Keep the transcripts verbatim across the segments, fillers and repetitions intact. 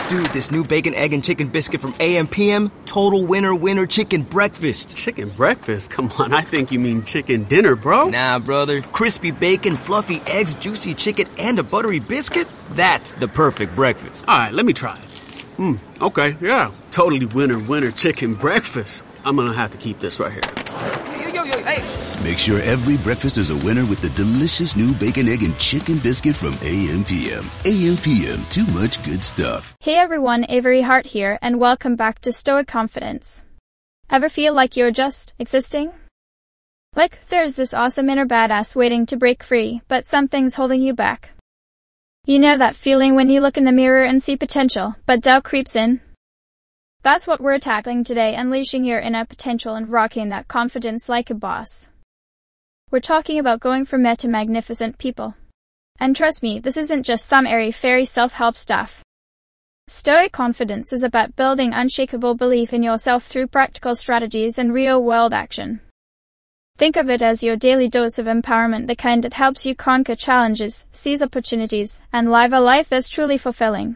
Dude, this new bacon, egg, and chicken biscuit from A M P M, total winner winner chicken breakfast. Chicken breakfast? Come on, I think you mean chicken dinner, bro. Nah, brother. Crispy bacon, fluffy eggs, juicy chicken, and a buttery biscuit? That's the perfect breakfast. All right, let me try it. Hmm, okay, yeah. Totally winner winner chicken breakfast. I'm gonna have to keep this right here. Yo, yo, yo, hey. Make sure every breakfast is a winner with the delicious new bacon, egg, and chicken biscuit from A M P M. A M P M, too much good stuff. Hey everyone, Avery Hart here, and welcome back to Stoic Confidence. Ever feel like you're just existing? Like there's this awesome inner badass waiting to break free, but something's holding you back. You know that feeling when you look in the mirror and see potential, but doubt creeps in? That's what we're tackling today, unleashing your inner potential and rocking that confidence like a boss. We're talking about going from meh to magnificent people. And trust me, this isn't just some airy-fairy self-help stuff. Stoic confidence is about building unshakable belief in yourself through practical strategies and real-world action. Think of it as your daily dose of empowerment, the kind that helps you conquer challenges, seize opportunities, and live a life that's truly fulfilling.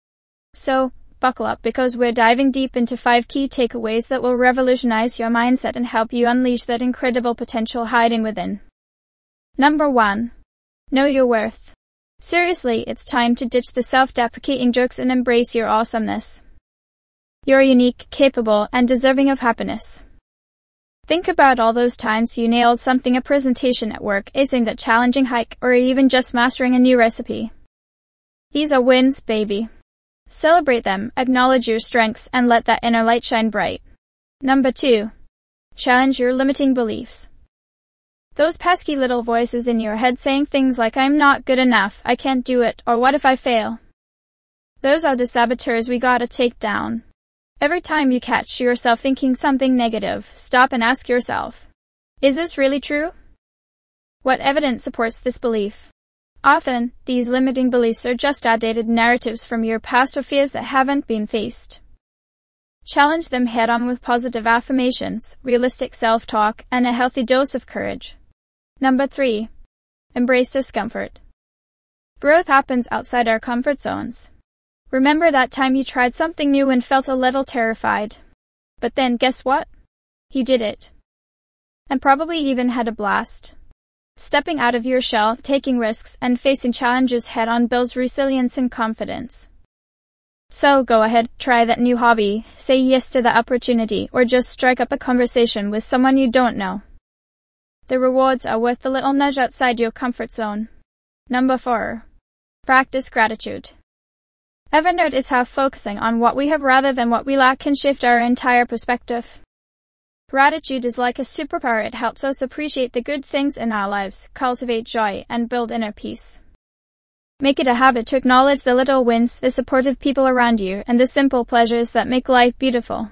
So, buckle up because we're diving deep into five key takeaways that will revolutionize your mindset and help you unleash that incredible potential hiding within. Number one. Know your worth. Seriously, it's time to ditch the self-deprecating jokes and embrace your awesomeness. You're unique, capable, and deserving of happiness. Think about all those times you nailed something, a presentation at work, acing that challenging hike, or even just mastering a new recipe. These are wins, baby. Celebrate them, acknowledge your strengths, and let that inner light shine bright. Number two. Challenge your limiting beliefs. Those pesky little voices in your head saying things like, I'm not good enough, I can't do it, or what if I fail? Those are the saboteurs we gotta take down. Every time you catch yourself thinking something negative, stop and ask yourself, is this really true? What evidence supports this belief? Often, these limiting beliefs are just outdated narratives from your past or fears that haven't been faced. Challenge them head-on with positive affirmations, realistic self-talk, and a healthy dose of courage. Number three. Embrace discomfort. Growth happens outside our comfort zones. Remember that time you tried something new and felt a little terrified. But then, guess what? You did it. And probably even had a blast. Stepping out of your shell, taking risks, and facing challenges head-on builds resilience and confidence. So go ahead, try that new hobby, say yes to the opportunity, or just strike up a conversation with someone you don't know. The rewards are worth the little nudge outside your comfort zone. Number four. Practice gratitude. Ever notice how focusing on what we have rather than what we lack can shift our entire perspective? Gratitude is like a superpower. It helps us appreciate the good things in our lives, cultivate joy, and build inner peace. Make it a habit to acknowledge the little wins, the supportive people around you, and the simple pleasures that make life beautiful.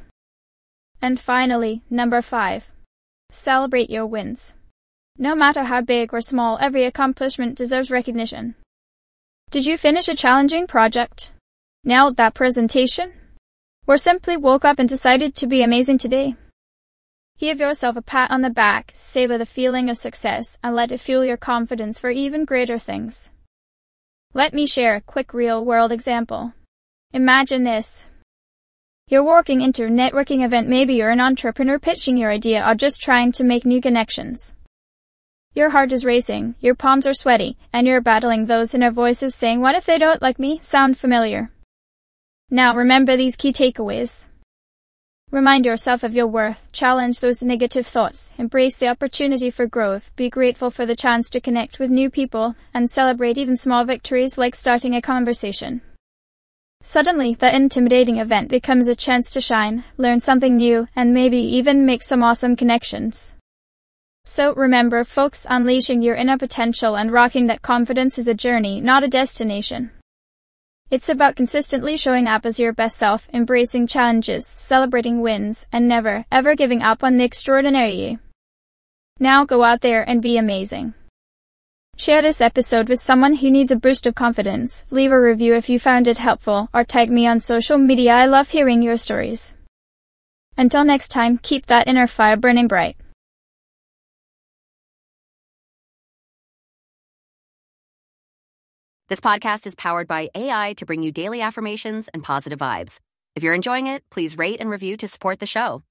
And finally, number five. Celebrate your wins. No matter how big or small, every accomplishment deserves recognition. Did you finish a challenging project? Nailed that presentation? Or simply woke up and decided to be amazing today? Give yourself a pat on the back, savor the feeling of success, and let it fuel your confidence for even greater things. Let me share a quick real-world example. Imagine this. You're walking into a networking event. Maybe you're an entrepreneur pitching your idea or just trying to make new connections. Your heart is racing, your palms are sweaty, and you're battling those inner voices saying, what if they don't like me? Sound familiar? Now remember these key takeaways. Remind yourself of your worth, challenge those negative thoughts, embrace the opportunity for growth, be grateful for the chance to connect with new people, and celebrate even small victories like starting a conversation. Suddenly, the intimidating event becomes a chance to shine, learn something new, and maybe even make some awesome connections. So remember, folks, unleashing your inner potential and rocking that confidence is a journey, not a destination. It's about consistently showing up as your best self, embracing challenges, celebrating wins, and never, ever giving up on the extraordinary you. Now go out there and be amazing. Share this episode with someone who needs a boost of confidence, leave a review if you found it helpful, or tag me on social media. I love hearing your stories. Until next time, keep that inner fire burning bright. This podcast is powered by A I to bring you daily affirmations and positive vibes. If you're enjoying it, please rate and review to support the show.